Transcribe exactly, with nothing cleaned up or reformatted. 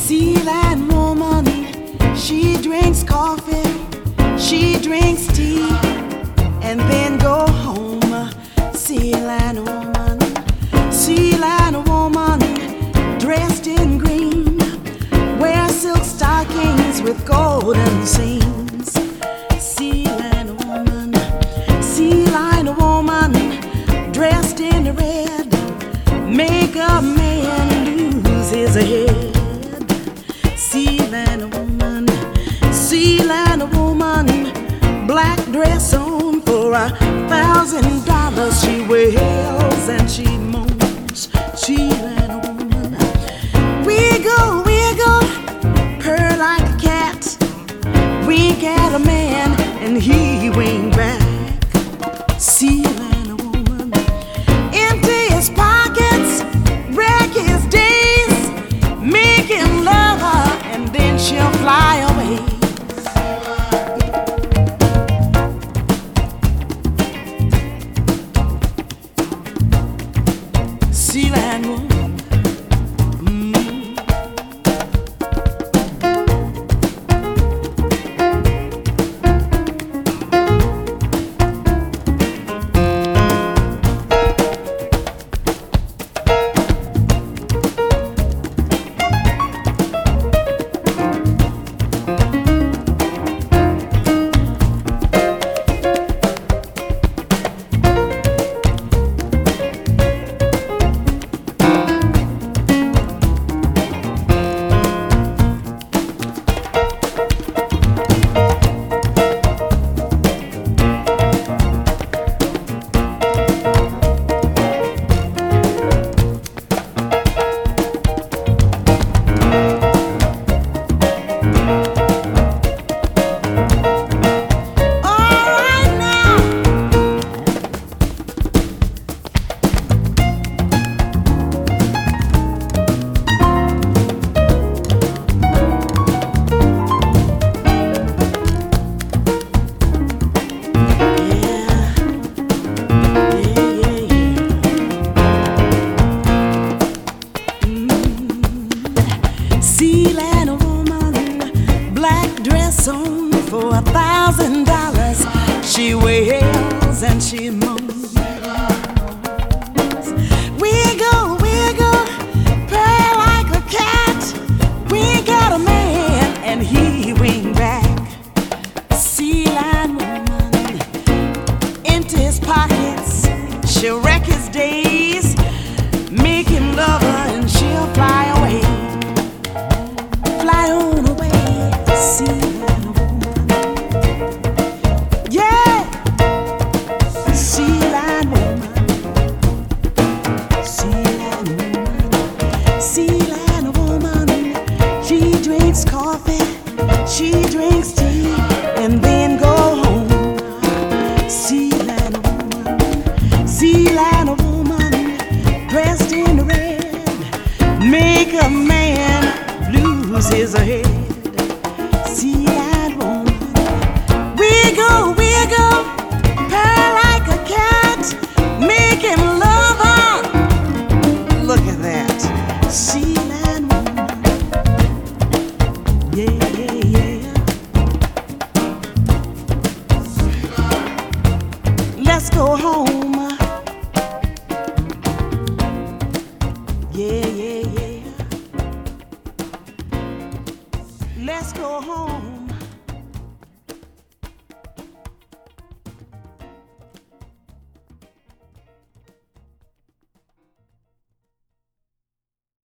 Sea Lion woman, she drinks coffee, she drinks tea, and then go home. Sea Lion woman, Sea Lion woman, dressed in green, wears silk stockings with golden seams. Sea Lion woman, Sea Lion woman, dressed in red, make a man lose his head. Sea Lion woman, Sea Lion woman, black dress on for a thousand dollars. She wails and she moans. Sea Lion woman, wiggle, wiggle, purr like a cat, wink at a man and he wink back. Sea Lion woman, empty his pockets, wreck his days, making love her and then she'll fly away. Sea Lion woman. Sea Lion woman, black dress on for a thousand dollars. She wails and she moans. Wiggle, wiggle, purr like a cat, wink at a man and he wink back. Sea Lion woman, empty his pockets, she'll wreck his days, make him love her and she'll fly away. Fly on away, Sea Lion woman. Yeah, Sea Lion woman, Sea Lion woman, Sea Lion woman. She drinks coffee, she drinks tea, and then go home. Sea Lion woman, Sea Lion woman, dressed in red, make a man lose his head. Sea Lion woman, wiggle, wiggle, purr like a cat, make him love her. Look at that, Sea Lion woman. Yeah, yeah, yeah. Let's go home. Yeah, yeah, yeah. Let's go home.